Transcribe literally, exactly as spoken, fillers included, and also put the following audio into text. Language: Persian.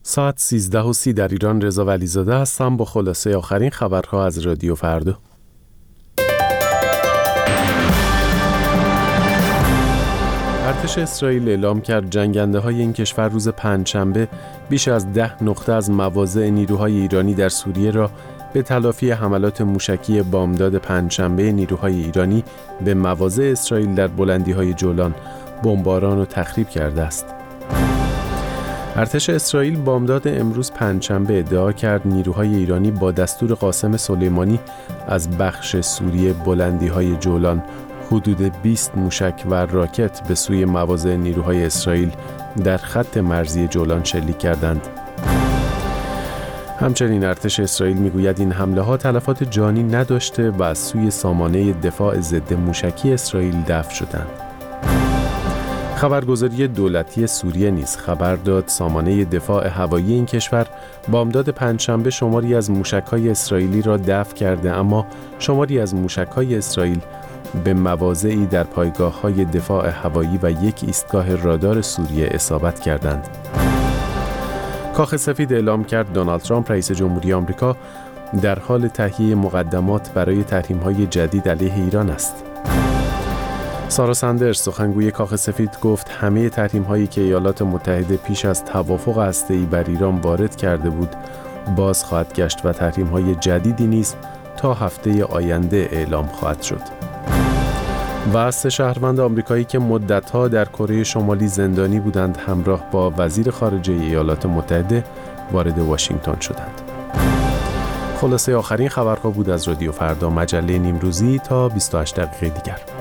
ساعت سیزده و سی در ایران. رضا ولیزاده هستم با خلاصه آخرین خبرها از رادیو فردا. ارتش اسرائیل اعلام کرد جنگنده های این کشور روز پنجشنبه بیش از ده نقطه از مواضع نیروهای ایرانی در سوریه را به تلافی حملات موشکی بامداد پنجشنبه نیروهای ایرانی به مواضع اسرائیل در بلندی‌های جولان بمباران و تخریب کرده است. ارتش اسرائیل بامداد امروز پنجشنبه ادعا کرد نیروهای ایرانی با دستور قاسم سلیمانی از بخش سوریه بلندی‌های جولان حدود بیست موشک و راکت به سوی مواضع نیروهای اسرائیل در خط مرزی جولان شلیک کردند. همچنین ارتش اسرائیل میگوید این حمله ها تلفات جانی نداشته و از سوی سامانه دفاع ضد موشکی اسرائیل دفع شدند. خبرگزاری دولتی سوریه نیز خبر داد سامانه دفاع هوایی این کشور بامداد پنجشنبه شماری از موشک‌های اسرائیلی را دفع کرده، اما شماری از موشک‌های اسرائیل به مواضعی در پایگاه‌های دفاع هوایی و یک ایستگاه رادار سوریه اصابت کردند. کاخ سفید اعلام کرد دونالد ترامپ رئیس جمهوری آمریکا در حال تهیه مقدمات برای تحریم‌های جدید علیه ایران است. سارا سندرز سخنگوی کاخ سفید گفت همه تحریم‌هایی که ایالات متحده پیش از توافق هسته‌ای بر ایران وارد کرده بود باز خواهد گشت و تحریم‌های جدیدی نیز تا هفته آینده اعلام خواهد شد. و سه شهروند آمریکایی که مدت‌ها در کره شمالی زندانی بودند همراه با وزیر خارجه ایالات متحده وارد واشنگتن شدند. خلاصه آخرین خبرها بود از رادیو فردا، مجله نیمروزی. تا بیست و هشت دقیقه دیگر.